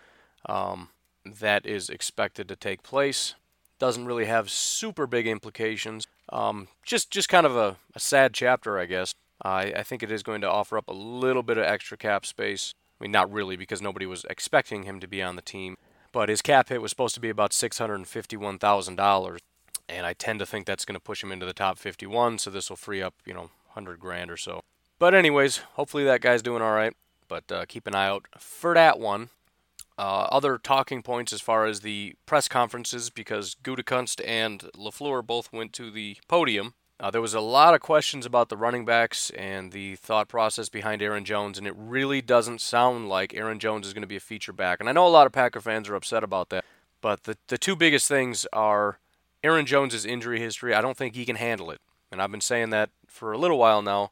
Speaker 13: that is expected to take place. Doesn't really have super big implications. Just kind of a sad chapter, I guess. I think it is going to offer up a little bit of extra cap space. I mean, not really, because nobody was expecting him to be on the team. But his cap hit was supposed to be about $651,000, and I tend to think that's going to push him into the top 51, so this will free up, $100,000 or so. But anyways, hopefully that guy's doing all right, but keep an eye out for that one. Other talking points as far as the press conferences, because Gutekunst and LaFleur both went to the podium. There was a lot of questions about the running backs and the thought process behind Aaron Jones, and it really doesn't sound like Aaron Jones is going to be a feature back. And I know a lot of Packer fans are upset about that, but the two biggest things are Aaron Jones' injury history. I don't think he can handle it, and I've been saying that for a little while now.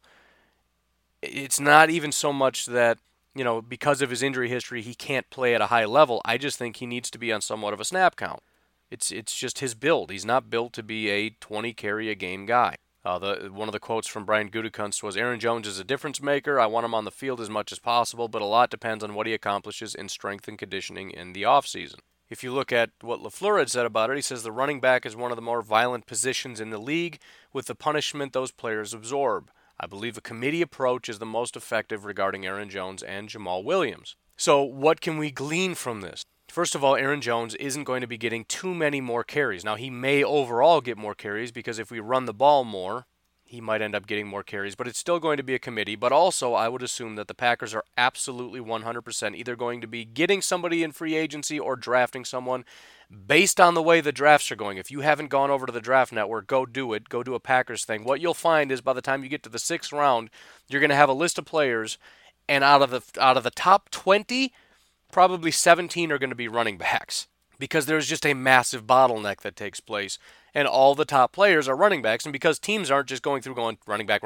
Speaker 13: It's not even so much that, because of his injury history, he can't play at a high level. I just think he needs to be on somewhat of a snap count. It's just his build. He's not built to be a 20-carry-a-game guy. One of the quotes from Brian Gutekunst was, Aaron Jones is a difference maker. I want him on the field as much as possible, but a lot depends on what he accomplishes in strength and conditioning in the offseason. If you look at what LaFleur had said about it, he says the running back is one of the more violent positions in the league with the punishment those players absorb. I believe a committee approach is the most effective regarding Aaron Jones and Jamal Williams. So what can we glean from this? First of all, Aaron Jones isn't going to be getting too many more carries. Now, he may overall get more carries because if we run the ball more, he might end up getting more carries, but it's still going to be a committee. But also, I would assume that the Packers are absolutely 100% either going to be getting somebody in free agency or drafting someone based on the way the drafts are going. If you haven't gone over to the Draft Network, go do it. Go do a Packers thing. What you'll find is by the time you get to the 6th round, you're going to have a list of players, and out of the top 20, probably 17 are going to be running backs because there's just a massive bottleneck that takes place, and all the top players are running backs, and because teams aren't just going running back,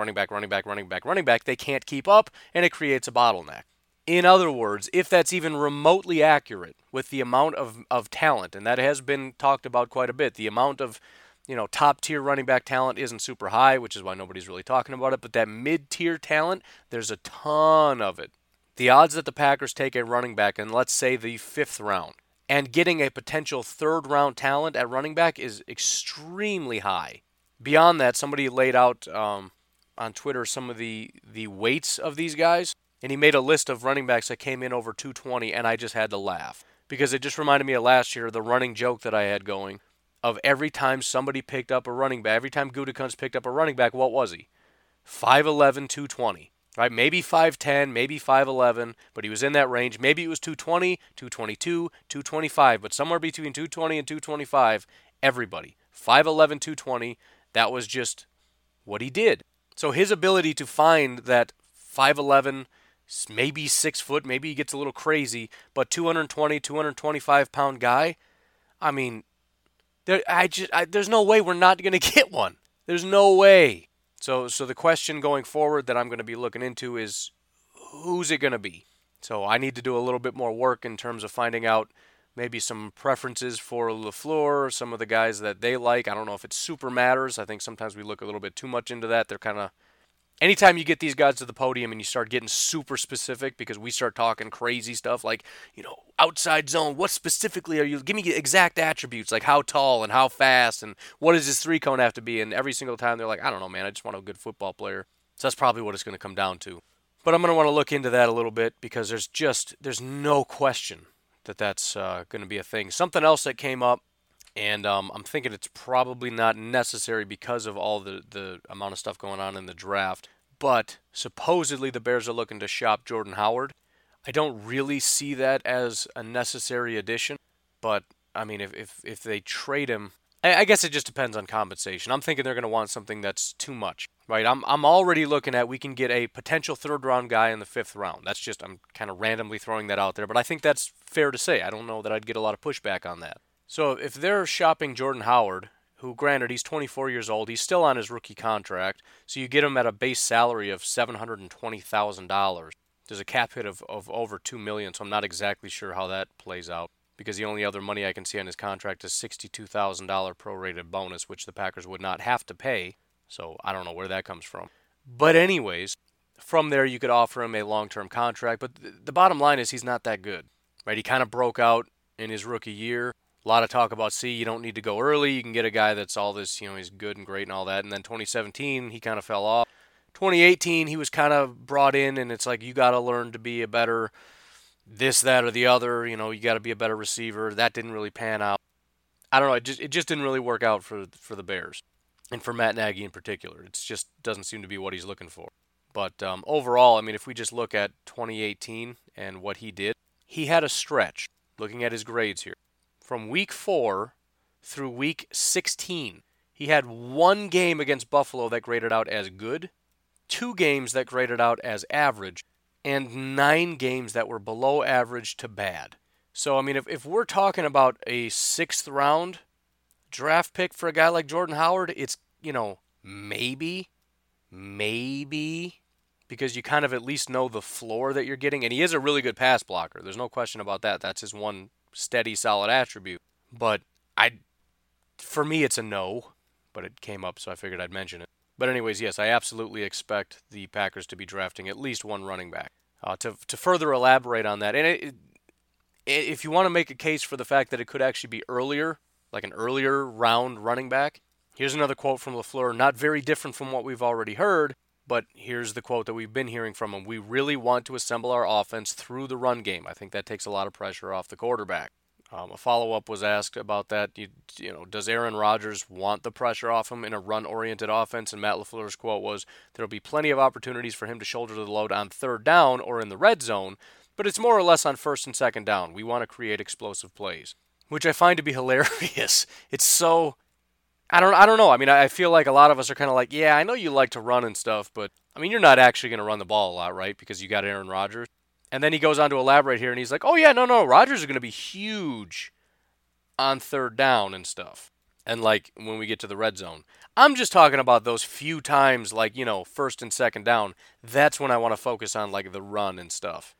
Speaker 13: they can't keep up, and it creates a bottleneck. In other words, if that's even remotely accurate with the amount of talent, and that has been talked about quite a bit, the amount of top-tier running back talent isn't super high, which is why nobody's really talking about it, but that mid-tier talent, there's a ton of it. The odds that the Packers take a running back in, let's say, the 5th round, and getting a potential 3rd-round talent at running back is extremely high. Beyond that, somebody laid out on Twitter some of the weights of these guys, and he made a list of running backs that came in over 220, and I just had to laugh. Because it just reminded me of last year, the running joke that I had going, of every time somebody picked up a running back, every time Gutekunst picked up a running back, what was he? 5'11", 220. Right, maybe 5'10", maybe 5'11", but he was in that range. Maybe it was 220, 222, 225, but somewhere between 220 and 225, everybody. 5'11", 220, that was just what he did. So his ability to find that 5'11", maybe 6 foot, maybe he gets a little crazy, but 220, 225-pound guy, I mean, there's no way we're not going to get one. There's no way. So the question going forward that I'm going to be looking into is, who's it going to be? So I need to do a little bit more work in terms of finding out maybe some preferences for LaFleur, some of the guys that they like. I don't know if it super matters. I think sometimes we look a little bit too much into that. They're kind of anytime you get these guys to the podium and you start getting super specific, because we start talking crazy stuff like, outside zone, what specifically are you, give me exact attributes, like how tall and how fast and what does his 3-cone have to be, and every single time they're like, I don't know, man, I just want a good football player. So that's probably what it's going to come down to. But I'm going to want to look into that a little bit, because there's no question that that's going to be a thing. Something else that came up, and I'm thinking it's probably not necessary because of all the amount of stuff going on in the draft, but supposedly the Bears are looking to shop Jordan Howard. I don't really see that as a necessary addition, but, I mean, if they trade him, I guess it just depends on compensation. I'm thinking they're going to want something that's too much, right? I'm already looking at we can get a potential third-round guy in the 5th round. That's just, I'm kind of randomly throwing that out there, but I think that's fair to say. I don't know that I'd get a lot of pushback on that. So if they're shopping Jordan Howard, who, granted, he's 24 years old, he's still on his rookie contract, so you get him at a base salary of $720,000. There's a cap hit of over $2 million, so I'm not exactly sure how that plays out, because the only other money I can see on his contract is $62,000 prorated bonus, which the Packers would not have to pay, so I don't know where that comes from. But anyways, from there you could offer him a long-term contract, but the bottom line is he's not that good, right? He kind of broke out in his rookie year. A lot of talk about, you don't need to go early. You can get a guy that's all this, he's good and great and all that. And then 2017, he kind of fell off. 2018, he was kind of brought in, and it's like, you got to learn to be a better this, that, or the other. You got to be a better receiver. That didn't really pan out. I don't know. It just didn't really work out for the Bears, and for Matt Nagy in particular. It just doesn't seem to be what he's looking for. But overall, I mean, if we just look at 2018 and what he did, he had a stretch, looking at his grades here. From week 4 through week 16, he had 1 game against Buffalo that graded out as good, 2 games that graded out as average, and 9 games that were below average to bad. So, I mean, if we're talking about a 6th round draft pick for a guy like Jordan Howard, it's, maybe, because you kind of at least know the floor that you're getting, and he is a really good pass blocker. There's no question about that. That's his one steady, solid attribute. But for me, it's a no, but it came up, so I figured I'd mention it. But anyways, yes, I absolutely expect the Packers to be drafting at least 1 running back. To further elaborate on that, and if you want to make a case for the fact that it could actually be earlier, like an earlier round running back, here's another quote from LaFleur, not very different from what we've already heard, but here's the quote that we've been hearing from him. We really want to assemble our offense through the run game. I think that takes a lot of pressure off the quarterback. A follow-up was asked about that. Does Aaron Rodgers want the pressure off him in a run-oriented offense? And Matt LaFleur's quote was, there'll be plenty of opportunities for him to shoulder the load on 3rd down or in the red zone, but it's more or less on 1st and 2nd down. We want to create explosive plays, which I find to be hilarious. It's so... I don't know. I mean, I feel like a lot of us are kind of like, yeah, I know you like to run and stuff, but, I mean, you're not actually going to run the ball a lot, right? Because you got Aaron Rodgers. And then he goes on to elaborate here, and he's like, oh, yeah, no, Rodgers is going to be huge on 3rd down and stuff. And, like, when we get to the red zone. I'm just talking about those few times, like, 1st and 2nd down. That's when I want to focus on, like, the run and stuff.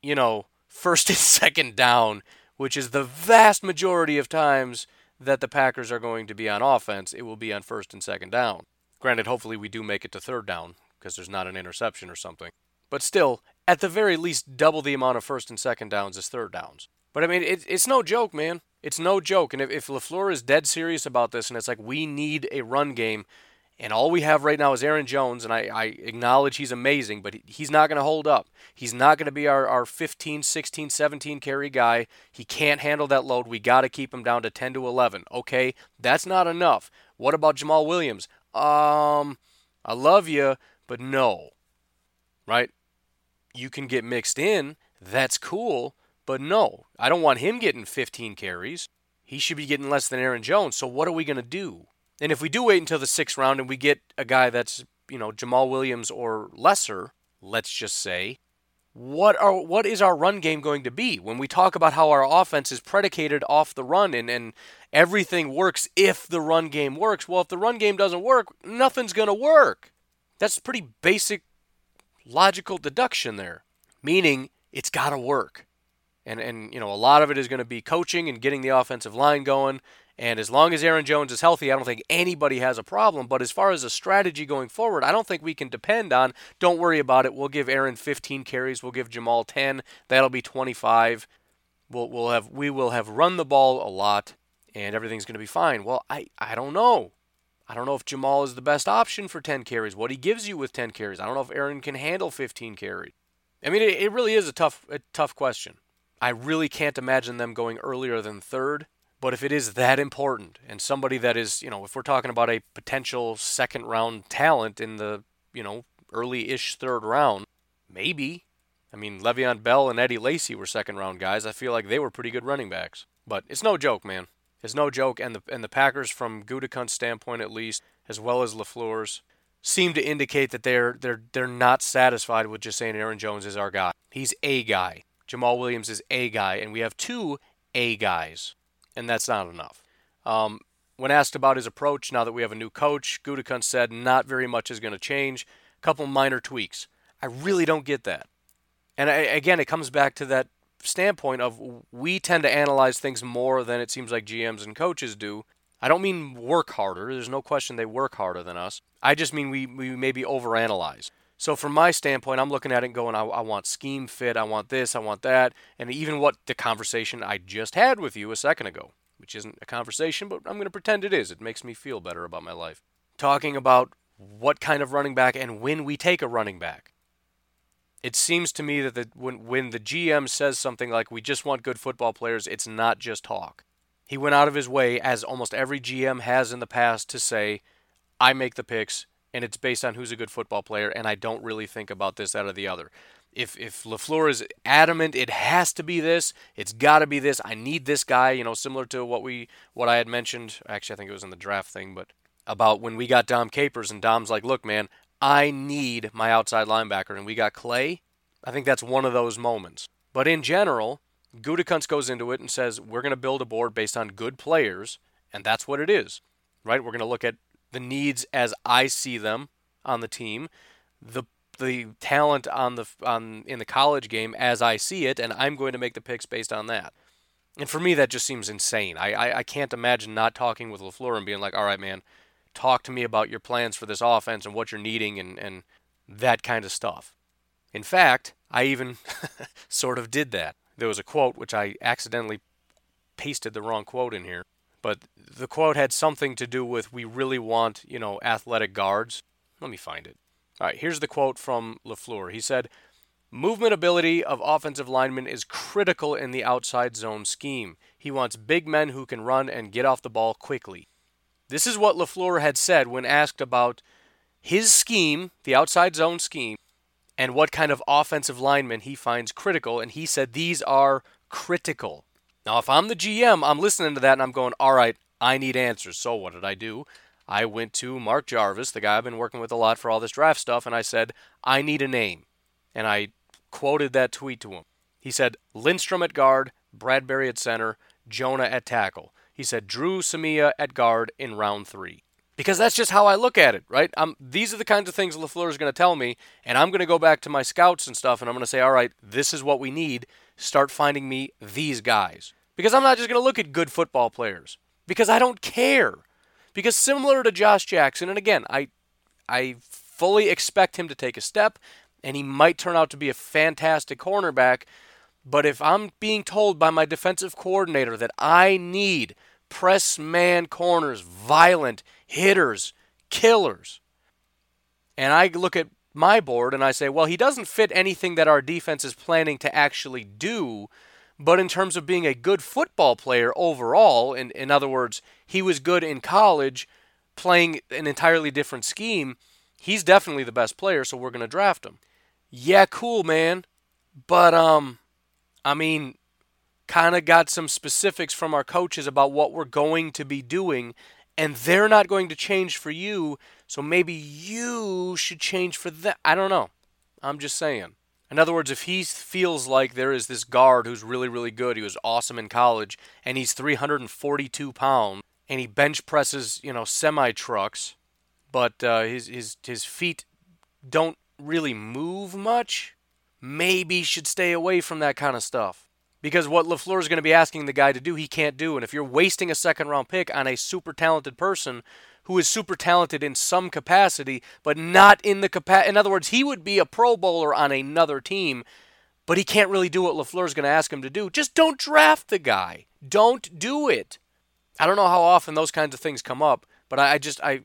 Speaker 13: 1st and 2nd down, which is the vast majority of times that the Packers are going to be on offense, it will be on 1st and 2nd down. Granted, hopefully we do make it to 3rd down, because there's not an interception or something. But still, at the very least, double the amount of 1st and 2nd downs as 3rd downs. But I mean, it's no joke, man. It's no joke. And if LaFleur is dead serious about this, and it's like, we need a run game, and all we have right now is Aaron Jones, and I acknowledge he's amazing, but he's not going to hold up. He's not going to be our 15, 16, 17 carry guy. He can't handle that load. We got to keep him down to 10 to 11. Okay, that's not enough. What about Jamal Williams? I love you, but no. Right? You can get mixed in. That's cool, but no. I don't want him getting 15 carries. He should be getting less than Aaron Jones. So what are we going to do? And if we do wait until the 6th round and we get a guy that's, Jamal Williams or lesser, let's just say, what is our run game going to be? When we talk about how our offense is predicated off the run and everything works if the run game works, well, if the run game doesn't work, nothing's going to work. That's pretty basic logical deduction there, meaning it's got to work. And a lot of it is going to be coaching and getting the offensive line going And as long as Aaron Jones is healthy, I don't think anybody has a problem. But as far as a strategy going forward, I don't think we can depend on, don't worry about it, we'll give Aaron 15 carries, we'll give Jamal 10, that'll be 25. We will have run the ball a lot, and everything's going to be fine. Well, I don't know. I don't know if Jamal is the best option for 10 carries, what he gives you with 10 carries. I don't know if Aaron can handle 15 carries. I mean, it really is a tough question. I really can't imagine them going earlier than third. But if it is that important, and somebody that is, if we're talking about a potential second-round talent in the, early-ish third round, maybe. I mean, Le'Veon Bell and Eddie Lacy were second-round guys. I feel like they were pretty good running backs. But it's no joke, man. It's no joke, and the Packers, from Gutekunst's standpoint at least, as well as LaFleur's, seem to indicate that they're not satisfied with just saying Aaron Jones is our guy. He's a guy. Jamal Williams is a guy, and we have two A guys. And that's not enough. When asked about his approach, now that we have a new coach, Gutekunst said not very much is going to change. A couple minor tweaks. I really don't get that. And again, it comes back to that standpoint of we tend to analyze things more than it seems like GMs and coaches do. I don't mean work harder. There's no question they work harder than us. I just mean we maybe overanalyze. So from my standpoint, I'm looking at it and going, I want scheme fit, I want this, I want that, and even what the conversation I just had with you a second ago, which isn't a conversation, but I'm going to pretend it is. It makes me feel better about my life. Talking about what kind of running back and when we take a running back. It seems to me that when the GM says something like, we just want good football players, it's not just talk. He went out of his way, as almost every GM has in the past, to say, I make the picks, and it's based on who's a good football player, and I don't really think about this, that, or the other. If LaFleur is adamant, it has to be this, it's got to be this, I need this guy, similar to what I had mentioned, actually I think it was in the draft thing, but about when we got Dom Capers, and Dom's like, look, man, I need my outside linebacker, and we got Clay. I think that's one of those moments. But in general, Gutekunst goes into it and says, we're going to build a board based on good players, and that's what it is, right? We're going to look at the needs as I see them on the team, the talent in the college game as I see it, and I'm going to make the picks based on that. And for me, that just seems insane. I can't imagine not talking with LaFleur and being like, all right, man, talk to me about your plans for this offense and what you're needing and that kind of stuff. In fact, I even sort of did that. There was a quote, which I accidentally pasted the wrong quote in here, but the quote had something to do with, we really want, athletic guards. Let me find it. All right, here's the quote from LaFleur. He said, movement ability of offensive linemen is critical in the outside zone scheme. He wants big men who can run and get off the ball quickly. This is what LaFleur had said when asked about his scheme, the outside zone scheme, and what kind of offensive linemen he finds critical, and he said these are critical. Now, if I'm the GM, I'm listening to that, and I'm going, all right, I need answers. So what did I do? I went to Mark Jarvis, the guy I've been working with a lot for all this draft stuff, and I said, I need a name. And I quoted that tweet to him. He said, Lindstrom at guard, Bradbury at center, Jonah at tackle. He said, Drew Samia at guard in round 3. Because that's just how I look at it, right? These are the kinds of things LaFleur is going to tell me, and I'm going to go back to my scouts and stuff, and I'm going to say, all right, this is what we need. Start finding me these guys. Because I'm not just going to look at good football players. Because I don't care. Because similar to Josh Jackson, and again, I fully expect him to take a step, and he might turn out to be a fantastic cornerback, but if I'm being told by my defensive coordinator that I need press man corners, violent hitters, killers, and I look at my board and I say, well, he doesn't fit anything that our defense is planning to actually do, but in terms of being a good football player overall, in other words, he was good in college playing an entirely different scheme, he's definitely the best player, so we're going to draft him. Yeah, cool, man. But, kind of got some specifics from our coaches about what we're going to be doing, and they're not going to change for you, so maybe you should change for them. I don't know. I'm just saying. In other words, if he feels like there is this guard who's really, really good, he was awesome in college, and he's 342 pounds, and he bench presses, semi-trucks, but his feet don't really move much, maybe should stay away from that kind of stuff. Because what LaFleur is going to be asking the guy to do, he can't do. And if you're wasting a second-round pick on a super talented person who is super talented in some capacity, but not in the capacity. In other words, he would be a Pro Bowler on another team, but he can't really do what LaFleur is going to ask him to do. Just don't draft the guy. Don't do it. I don't know how often those kinds of things come up, but I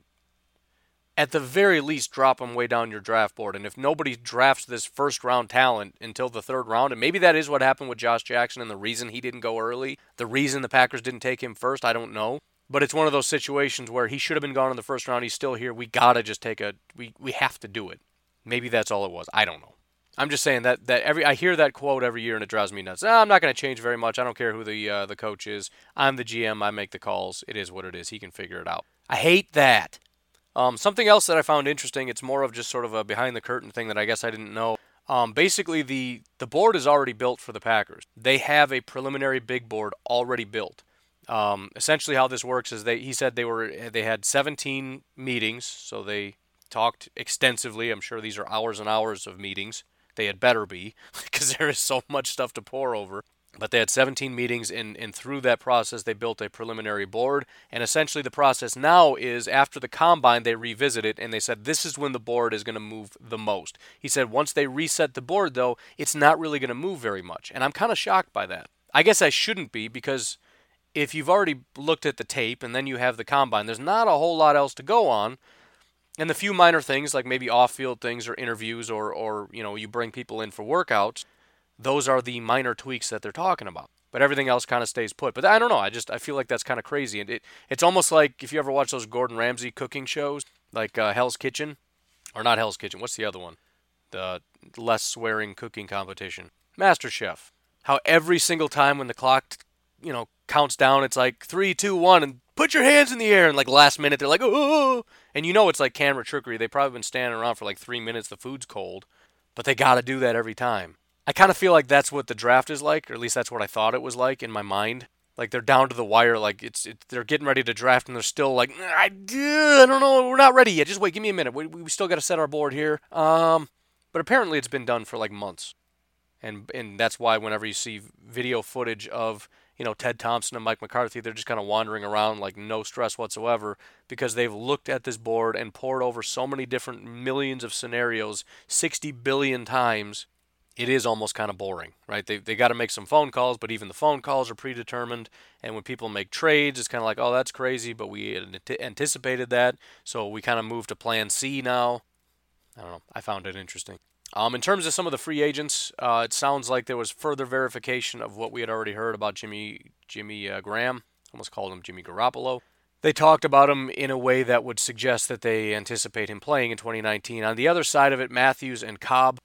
Speaker 13: at the very least, drop him way down your draft board. And if nobody drafts this first-round talent until the third round, and maybe that is what happened with Josh Jackson and the reason he didn't go early, the reason the Packers didn't take him first, I don't know. But it's one of those situations where he should have been gone in the first round. He's still here. We got to just we have to do it. Maybe that's all it was. I don't know. I'm just saying that I hear that quote every year and it drives me nuts. I'm not going to change very much. I don't care who the coach is. I'm the GM. I make the calls. It is what it is. He can figure it out. I hate that. Something else that I found interesting, it's more of just sort of a behind-the-curtain thing that I guess I didn't know. Basically, the board is already built for the Packers. They have a preliminary big board already built. Essentially how this works is he said they had 17 meetings, so they talked extensively. I'm sure these are hours and hours of meetings. They had better be, because there is so much stuff to pour over. But they had 17 meetings, and through that process, they built a preliminary board. And essentially the process now is, after the Combine, they revisit it, and they said this is when the board is going to move the most. He said once they reset the board, though, it's not really going to move very much. And I'm kind of shocked by that. I guess I shouldn't be, because if you've already looked at the tape and then you have the Combine, there's not a whole lot else to go on. And the few minor things, like maybe off-field things or interviews or you bring people in for workouts, those are the minor tweaks that they're talking about. But everything else kind of stays put. But I don't know. I feel like that's kind of crazy. And it's almost like if you ever watch those Gordon Ramsay cooking shows, like Hell's Kitchen. Or not Hell's Kitchen. What's the other one? The less swearing cooking competition. MasterChef. How every single time when the clock, counts down, it's like 3, 2, 1, and put your hands in the air. And like last minute, they're like, oh. And it's like camera trickery. They've probably been standing around for like 3 minutes. The food's cold. But they got to do that every time. I kind of feel like that's what the draft is like, or at least that's what I thought it was like in my mind. Like they're down to the wire, like they're getting ready to draft, and they're still like, I don't know, we're not ready yet. Just wait, give me a minute. We still got to set our board here. But apparently it's been done for like months, and that's why whenever you see video footage of Ted Thompson and Mike McCarthy, they're just kind of wandering around like no stress whatsoever, because they've looked at this board and pored over so many different millions of scenarios 60 billion times. It is almost kind of boring, right? They got to make some phone calls, but even the phone calls are predetermined. And when people make trades, it's kind of like, oh, that's crazy, but we had anticipated that, so we kind of moved to Plan C now. I don't know. I found it interesting. In terms of some of the free agents, it sounds like there was further verification of what we had already heard about Jimmy Graham. Almost called him Jimmy Garoppolo. They talked about him in a way that would suggest that they anticipate him playing in 2019. On the other side of it, Matthews and Cobb.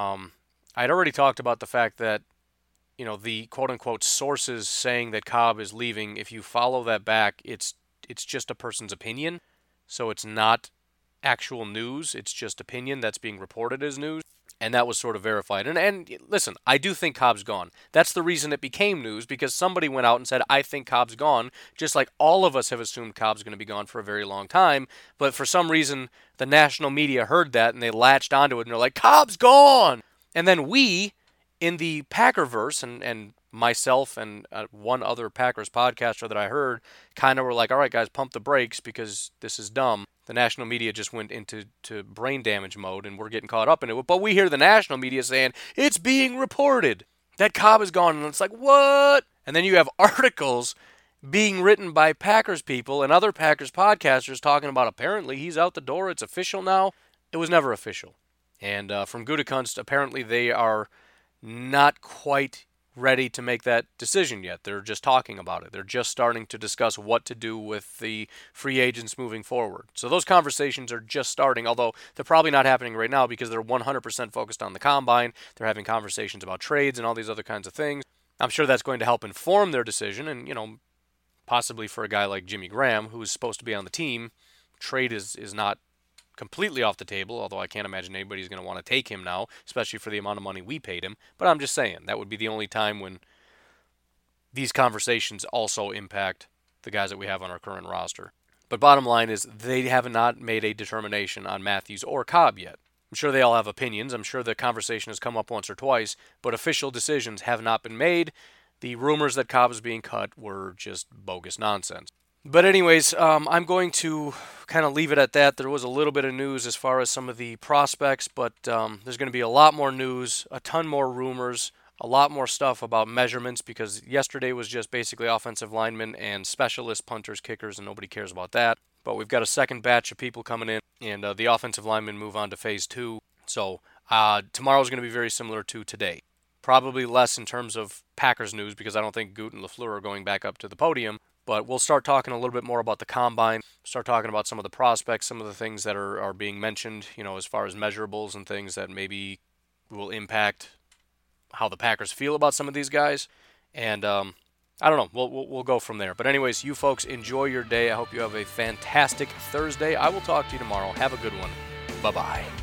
Speaker 13: I'd already talked about the fact that, the quote-unquote sources saying that Cobb is leaving, if you follow that back, it's just a person's opinion. So it's not actual news. It's just opinion that's being reported as news. And that was sort of verified. And listen, I do think Cobb's gone. That's the reason it became news, because somebody went out and said, I think Cobb's gone, just like all of us have assumed Cobb's going to be gone for a very long time. But for some reason, the national media heard that, and they latched onto it, and they're like, Cobb's gone! And then we, in the Packerverse, and myself and one other Packers podcaster that I heard, kind of were like, all right, guys, pump the brakes because this is dumb. The national media just went into brain damage mode, and we're getting caught up in it. But we hear the national media saying, it's being reported that Cobb is gone. And it's like, what? And then you have articles being written by Packers people and other Packers podcasters talking about apparently he's out the door, it's official now. It was never official. And from Gutekunst, apparently they are not quite ready to make that decision yet. They're just talking about it. They're just starting to discuss what to do with the free agents moving forward. So those conversations are just starting, although they're probably not happening right now because they're 100% focused on the Combine. They're having conversations about trades and all these other kinds of things. I'm sure that's going to help inform their decision, and, possibly for a guy like Jimmy Graham, who is supposed to be on the team, trade is not completely off the table, although I can't imagine anybody's going to want to take him now, especially for the amount of money we paid him. But I'm just saying, that would be the only time when these conversations also impact the guys that we have on our current roster. But bottom line is, they have not made a determination on Matthews or Cobb yet. I'm sure they all have opinions. I'm sure the conversation has come up once or twice, but official decisions have not been made. the rumors that Cobb is being cut were just bogus nonsense. But anyways, I'm going to kind of leave it at that. There was a little bit of news as far as some of the prospects, but there's going to be a lot more news, a ton more rumors, a lot more stuff about measurements, because yesterday was just basically offensive linemen and specialist punters, kickers, and nobody cares about that. But we've got a second batch of people coming in, and the offensive linemen move on to phase 2. So tomorrow is going to be very similar to today. Probably less in terms of Packers news, because I don't think Gut and LaFleur are going back up to the podium. But we'll start talking a little bit more about the combine, start talking about some of the prospects, some of the things that are being mentioned, as far as measurables and things that maybe will impact how the Packers feel about some of these guys. And I don't know, we'll go from there. But anyways, you folks, enjoy your day. I hope you have a fantastic Thursday. I will talk to you tomorrow. Have a good one. Bye-bye.